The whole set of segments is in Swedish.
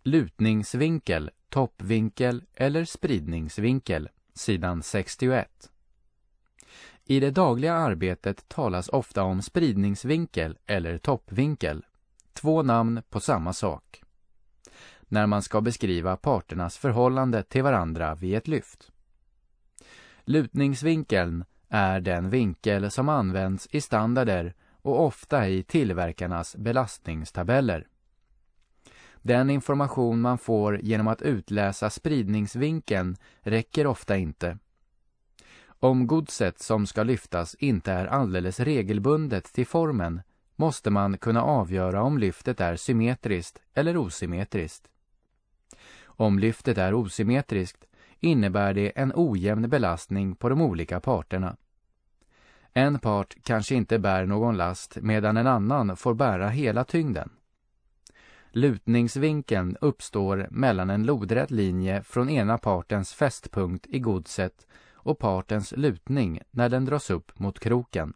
Lutningsvinkel, toppvinkel eller spridningsvinkel, sidan 61. I det dagliga arbetet talas ofta om spridningsvinkel eller toppvinkel, två namn på samma sak, när man ska beskriva parternas förhållande till varandra vid ett lyft. Lutningsvinkeln är den vinkel som används i standarder och ofta i tillverkarnas belastningstabeller. Den information man får genom att utläsa spridningsvinkeln räcker ofta inte. Om godset som ska lyftas inte är alldeles regelbundet till formen måste man kunna avgöra om lyftet är symmetriskt eller osymmetriskt. Om lyftet är osymmetriskt innebär det en ojämn belastning på de olika parterna. En part kanske inte bär någon last medan en annan får bära hela tyngden. Lutningsvinkeln uppstår mellan en lodrätt linje från ena partens fästpunkt i godset och partens lutning när den dras upp mot kroken.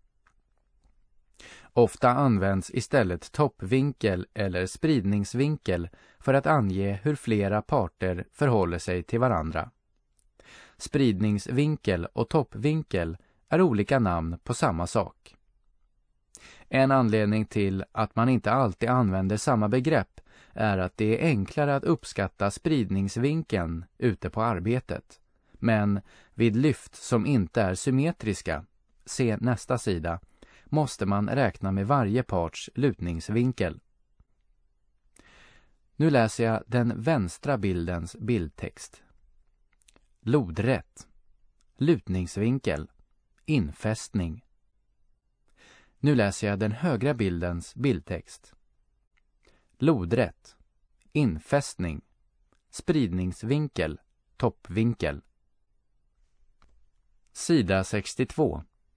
Ofta används istället toppvinkel eller spridningsvinkel för att ange hur flera parter förhåller sig till varandra. Spridningsvinkel och toppvinkel är olika namn på samma sak. En anledning till att man inte alltid använder samma begrepp är att det är enklare att uppskatta spridningsvinkeln ute på arbetet. Men vid lyft som inte är symmetriska, se nästa sida, måste man räkna med varje parts lutningsvinkel. Nu läser jag den vänstra bildens bildtext. Lodrätt, lutningsvinkel, infästning. Nu läser jag den högra bildens bildtext. Lodrätt, infästning, spridningsvinkel, toppvinkel. Sida 62.